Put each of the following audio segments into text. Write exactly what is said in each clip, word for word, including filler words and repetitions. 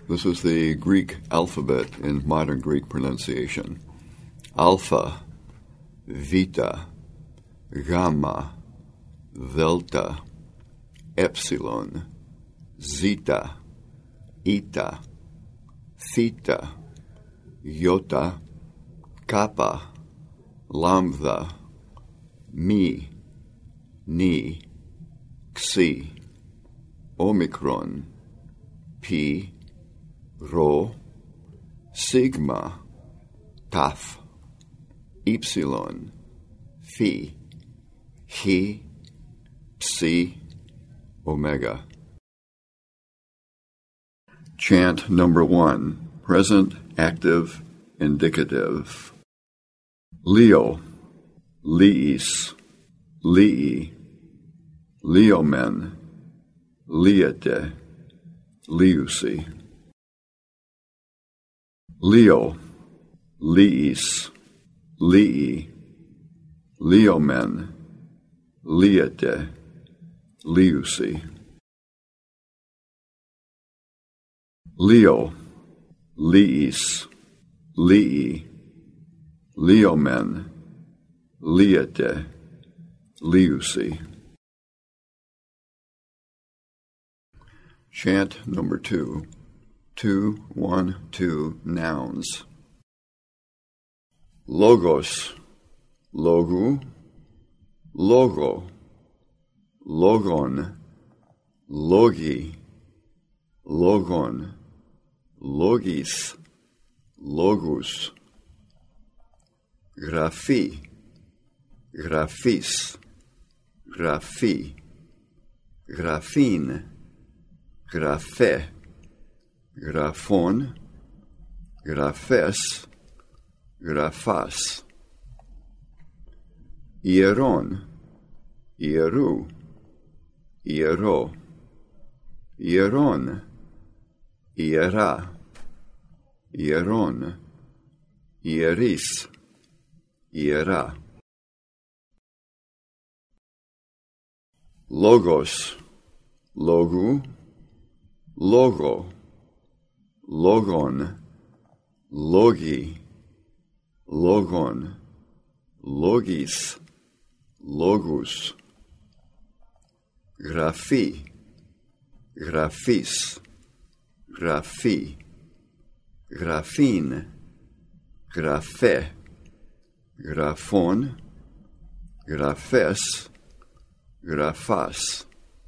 This is the Greek alphabet in modern Greek pronunciation. Alpha, Vita, Gamma, Delta, Epsilon, Zeta, Eta, Theta, Iota, Kappa, Lambda, Mi, Ni, Xi, Omicron, Pi, Rho, Sigma, Tau, Epsilon, Phi, Chi, Psi, Omega. Chant number one, present, active, indicative. Leo, Leis, Lei, Leomen, Liete, Leuci. Leo, Leis, Lei, Leomen, Liete, Leuci. Leo, Leis, Lei, Leomen, Liete, Leuci. Chant number two. Two, one, two, nouns. Logos, logu, logo, logon, logi, logon, logis, logus. Graphi, graphis, graphi, graphine, graphe, graphon, graphes, graphas. Ieron, ieru, iero, ieron, iera, ieron, ieris, iera. Logos, logu, logo, logon, logi, logon, logis, logus. Graphi, graphis, graphi, graphine, graphe, graphon, graphes, graphas.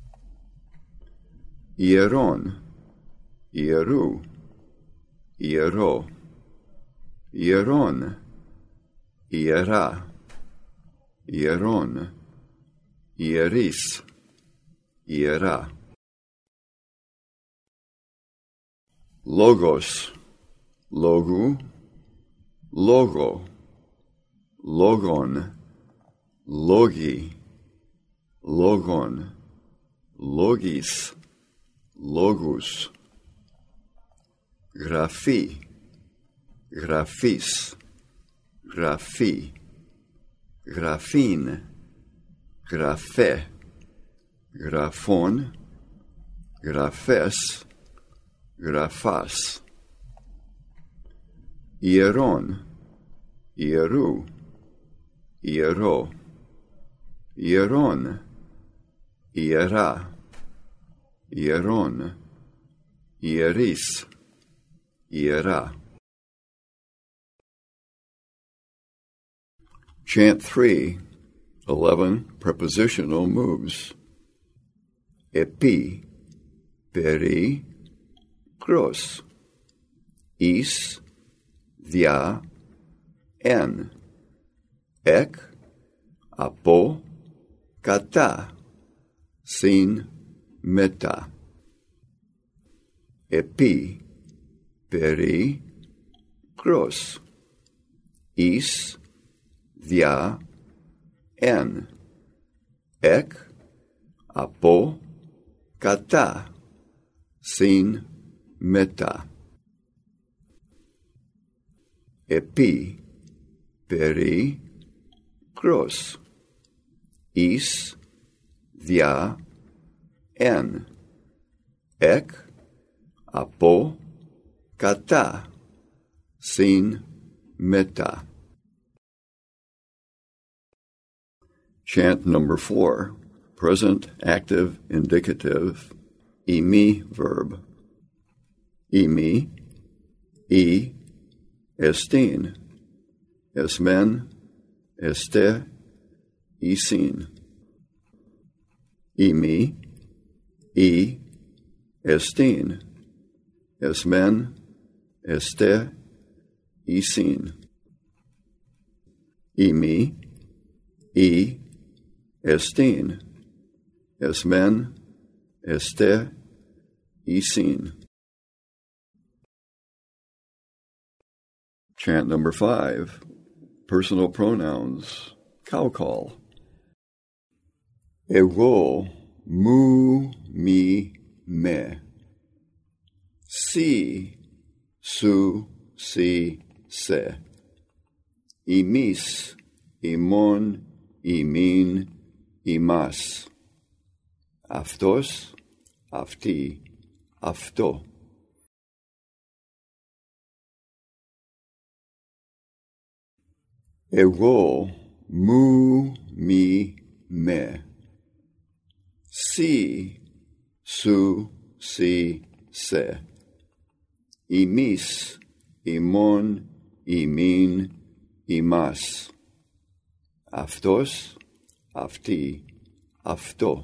Ieron, ieru, iero, ieron, iera, ieron, ieris, iera. Logos, logu, logo, logon, logi, logon, logis, logus. Graphi, graphis, graphi, graphine, graphe, graphon, graphes, graphas. Ieron, ieru, iero, ieron, iera, ieron, ieris, iera. Chant three, eleven prepositional moves. Epi, peri, kros. Is, dia, en. Ek, apo, kata. Sin, meta. Epi, peri, kros. Is, dia, en. Ek, apo, kata. Sin, meta. Epi, peri, kros. Is, dia, en. Ek, apo, kata, sin, meta. Chant number four, present active indicative, imi verb. Imi, e, estin, esmen, este, isin. Imi, e, estin, esmen, este, isin. Imi, e, estin, esmen, este, isin. Chant number five, personal pronouns, cow call. Ego, mu, mi, me. Si, su, si, se. Imis, imon, imin, imas. Aftos, afti, afto. Ego, mu, mi, me. Si, su, si, se. Imis, imon, imin, imas. Aftos, afti, afto.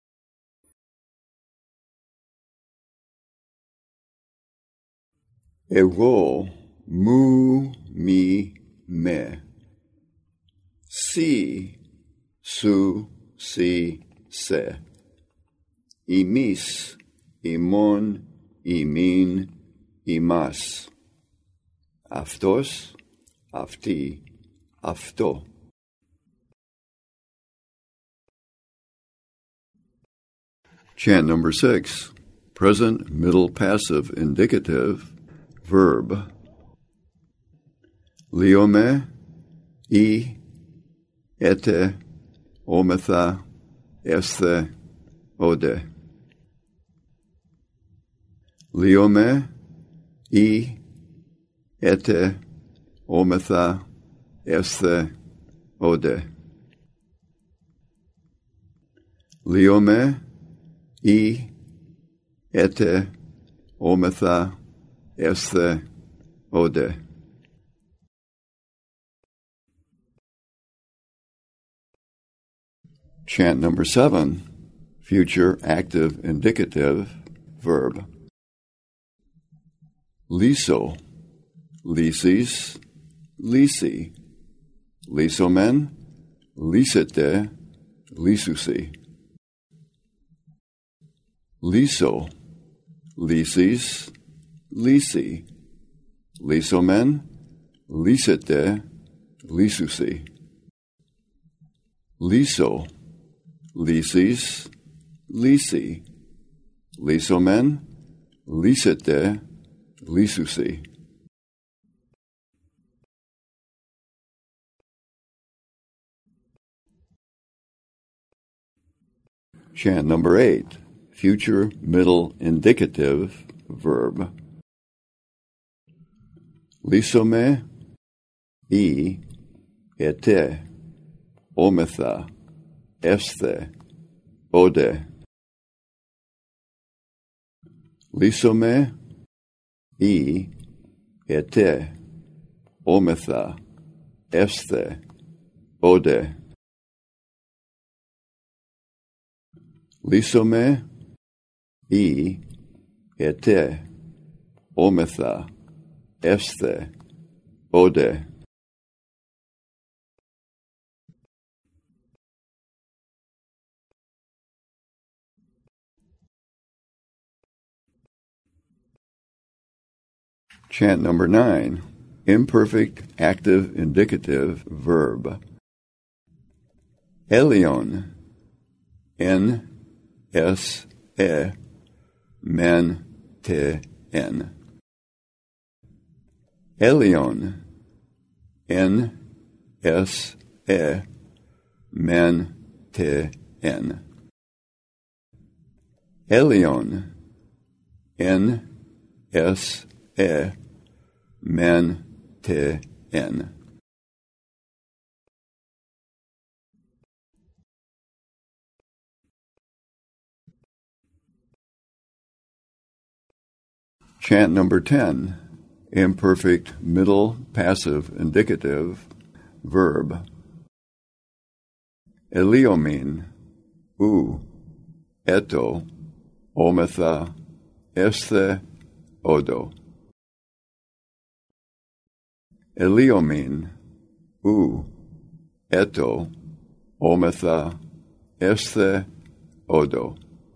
Ego, mu, mi, me. Si, su, si, se. Imis, imon, imin, imas. Aftos, afti, afto. Chant number six, present middle passive indicative, verb. Liome, e, ete, ometha, esthe, ode. Liome, e, ete, ometha, esthe, ode. Liome, e, ete, ometha, esthe, ode. Chant number seven, future active indicative, verb. Liso, lysis, lysi. Lisomen, lysete, lysusi. Liso, lysis, lysi. Lisomen, lysete, lysusi. Liso, lysis, lysi. Lisomen, lysete, lysusi. Chant number eight, future middle indicative, verb. Lisome, e, ete, ometha, esthe, ode. Lisome, e, ete, ometha, esthe, ode. Lisome, e, ete, ometha, esthe, ode. Chant number nine, imperfect active indicative verb. Elion, N, S, E, men, te, en. Elion, N, S, E, men, te, en. Elion, N, S, e, men, te, en. Chant number ten, imperfect middle passive indicative verb. Eliomin, u, eto, ometha, esthe, odo. Eliomin, u, eto, ometha, esthe, odo.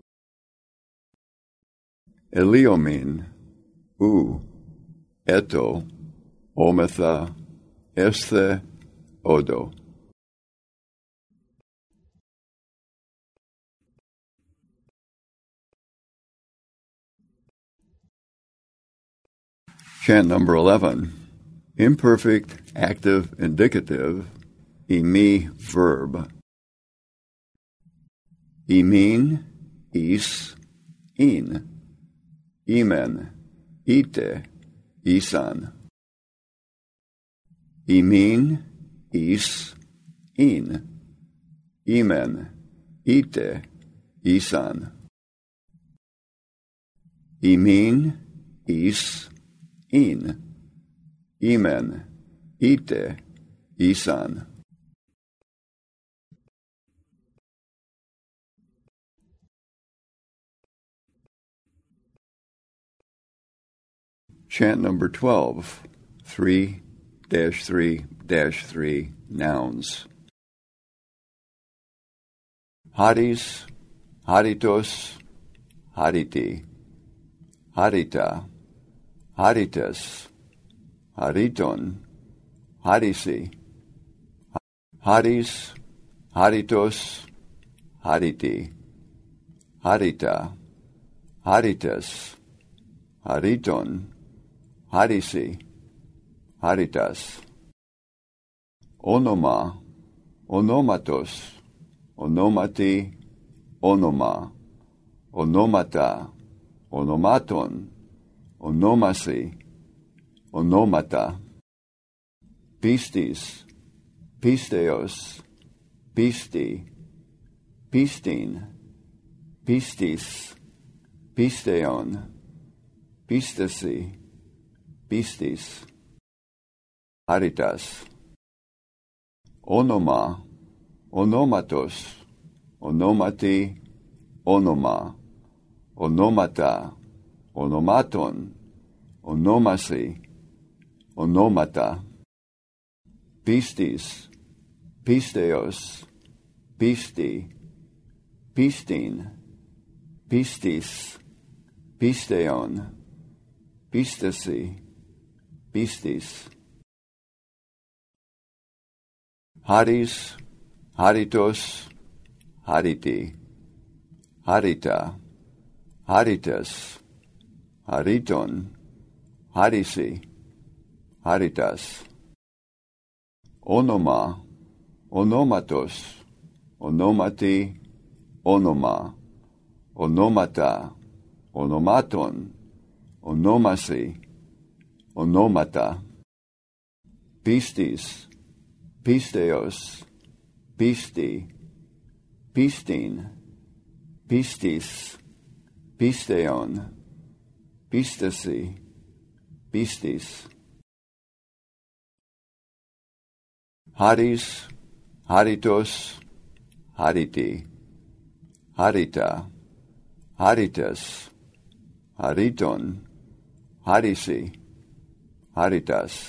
Eliomin, u, eto, ometha, esthe, odo. Chant number eleven, imperfect active indicative, imi verb. Imin, is, in. Imen, ite, isan. Imin, is, in. Imen, ite, isan. Imin, is, in. Imen, ite, isan. Chant number twelve, three dash three dash three nouns. Hadis, haditos, haditi, hadita, haditas, haditon, hadisi, hadis, haditos, haditi, hadita, haditas, haditon, hadisi, haditas. Onoma, onomatos, onomati, onoma, onomata, onomaton, onomasi, onomata. Pistis, pisteos, pisti, pistin, pistis, pisteon, pistasi, pistis. Haritas. Onoma, onomatos, onomati, onoma, onomata, onomaton, onomasi, onomata. Pistis, pisteos, pisti, pistin, pistis, pisteon, pistasi, pistis. Hadis, haditos, haditi, hadita, haditas, haditon, hadisi, haditas. Onoma, onomatos, onomati, onoma, onomata, onomaton, onomasi, onomata. Pistis, pisteos, pisti, pistin, pistis, pisteon, pistasi, pistis. Hadis, haditos, haditi, hadita, haditas, haditon, hadisi, haditas.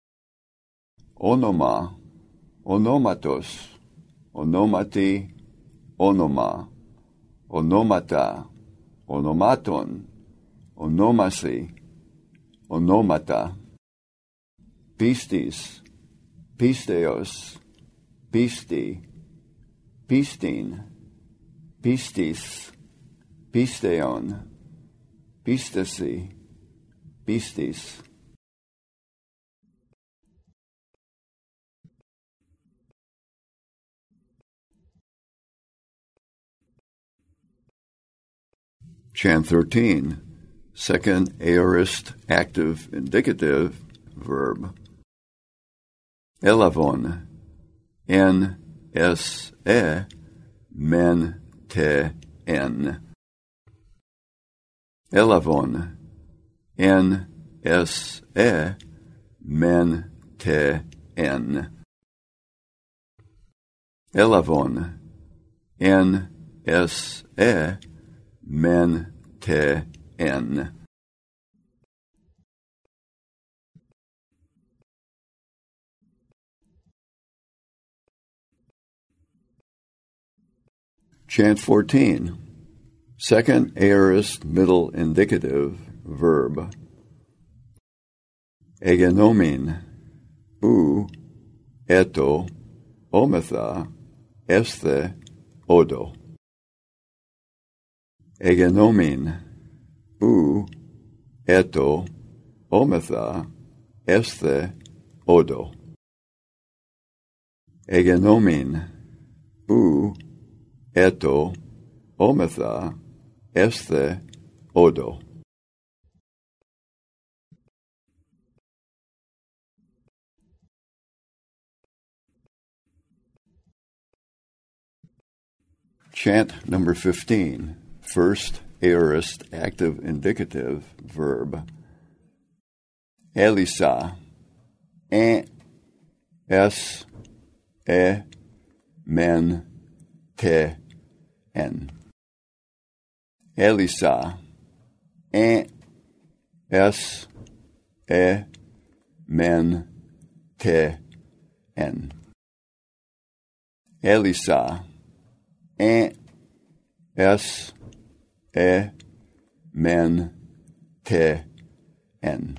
Onoma, onomatos, onomati, onoma, onomata, onomaton, onomasi, onomata. Pistis, pisteos, pisti, pistin, pistis, pisteon, pistasi, pistis. Chant thirteen, second aorist active indicative verb. Elavon, N S E, men te en. Elavon, N S E, men te en. Elavon, N S E, men te en. Chant fourteen. Second aorist middle indicative verb. Egenomin, u, eto, ometha, esthe, odo. Egenomin, u, eto, ometha, esthe, odo. Egenomin, u, eto, ometha, esthe, odo. Chant number fifteen. First aorist active indicative verb. Elisa, en, es, e, men, te, en. Elisa, en, es, e, men, te, en. Elisa, en, es, e, men, te, en.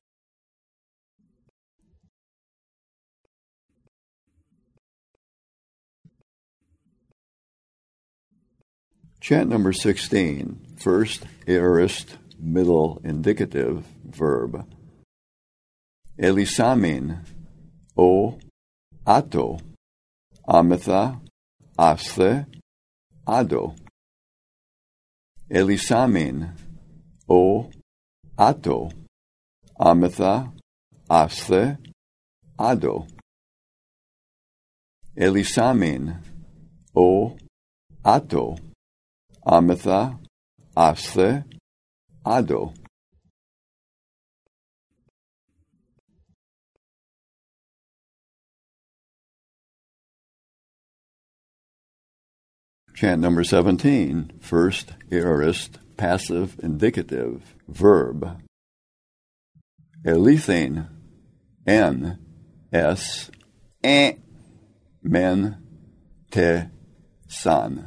Chant number sixteen. First aorist middle indicative verb. Elisamin, o, ato, ametha, asthe, ado. Elisamin, o, ato, ametha, asthe, ado. Elisamin, o, ato, ametha, asthe, ado. Chant number seventeen. First aorist passive indicative verb. Elethin, en, es, en, men, te, san.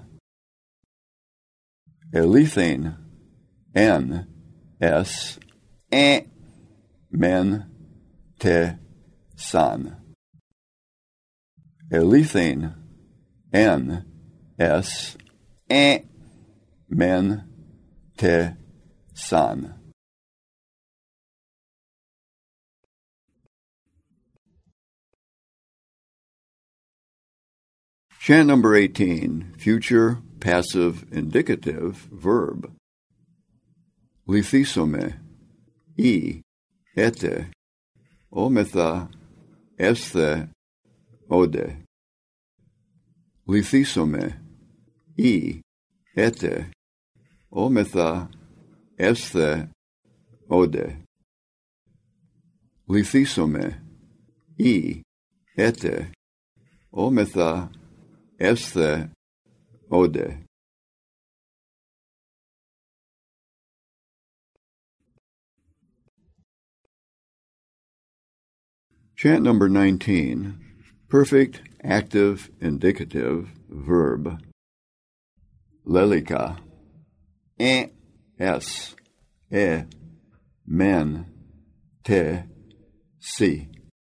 Elethin, en, es, en, men, te, san. Elethin, en, es, en, men, te, san. Chant number eighteen. Future passive indicative verb. Lithisome, e, ete, ometha, esthe, ode. Lithisome, e, ete, ometha, esthe, ode. Lithisome, e, ete, ometha, esthe, ode. Chant number nineteen. Perfect active indicative verb. Lelika, en, es, e, men, te, si.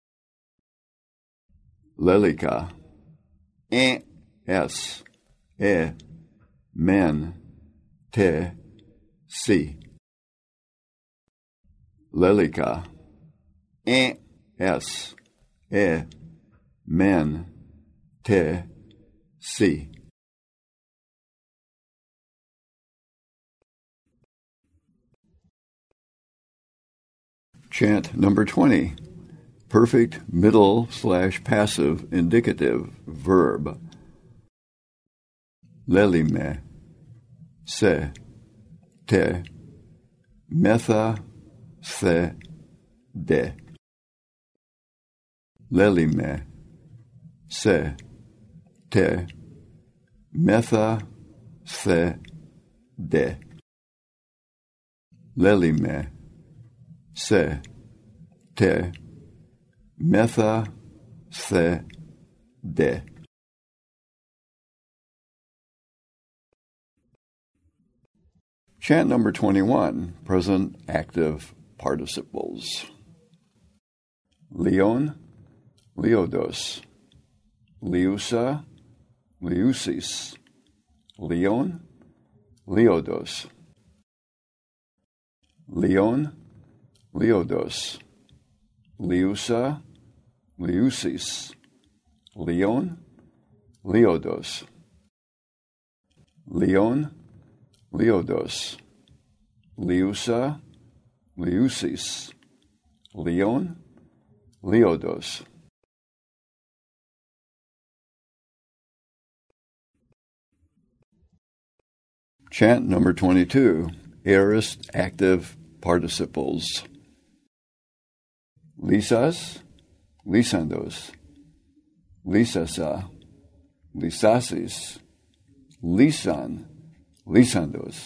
Lelika, en, es, e, men, te, si. Lelika, en, es, e, men, te, si. Chant number twenty. Perfect middle slash passive indicative verb. Lelime, se, te, metha, se, de. Lelime, se, te, metha, se, de. Lelime, se, te, metha, se, de. Chant number twenty-one, present active participles. Leon, Leodos. Liusa, Liusis. Leon, Leodos. Leon, Leodos. Liusa, Liusis. Leon, Leodos. Leon, Leodos. Liusa, Liusis. Leon, Leodos. Chant number twenty-two, aorist active participles. Lisas, lisandos. Lisasa, lisasis. Lisan, lisandos.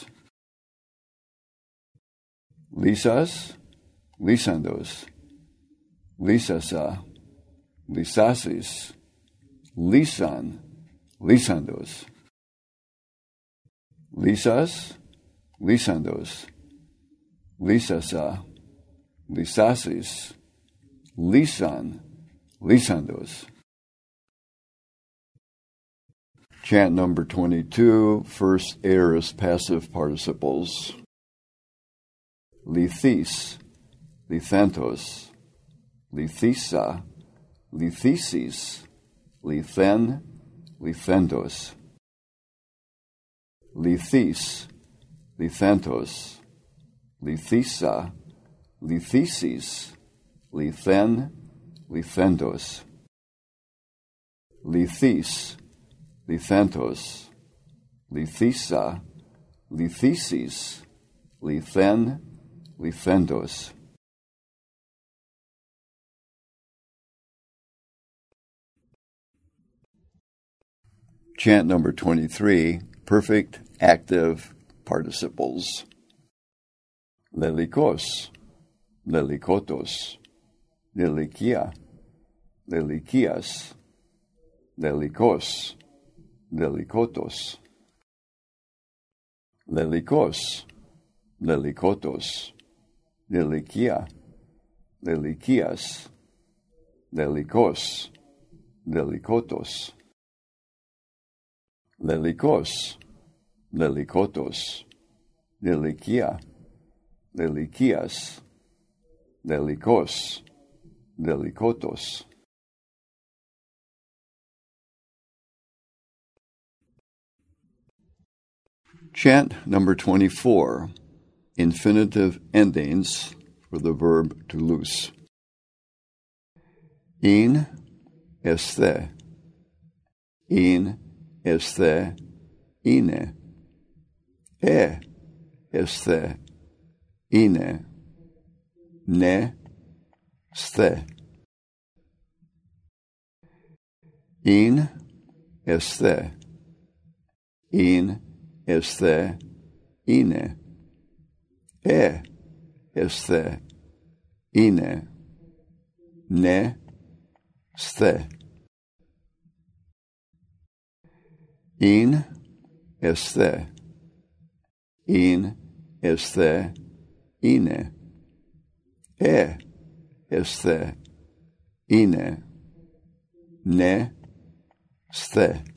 Lisas, lisandos. Lisasa, lisasis. Lisan, lisandos. Lisas, lisandos. Lisasa, lisasis. Lisan, lisandos. Chant number twenty-two, first aorist passive participles. Lithis, lithantos. Lithisa, lithesis. Lithen, lithentos. Lithis, lithantos. Lithisa, lithesis. Lithen, lithentos. Lithis, lithantos. Lithisa, lithesis. Lithen, lithentos. Chant number twenty-three, perfect active participles. Lelikos, lelikotos. Lelikia, lelikias. Lelikos, lelikotos. Lelikos, lelikotos. Lelikia, lelikias. Lelikos, lelikotos. Lelikos, lelikotos. Lelikia, lelikias. Lelikos, lelikotos. Chant number twenty-four, infinitive endings for the verb to loose. In, esthe. In, esthe, ine. E, esthe, ine. Ne, sthe. In, esthe. In, esthe, ine. E, esthe, ine. Ne, sthe. In, esthe. In, esthe, ine. E, esthe, ine. Ne, sthe.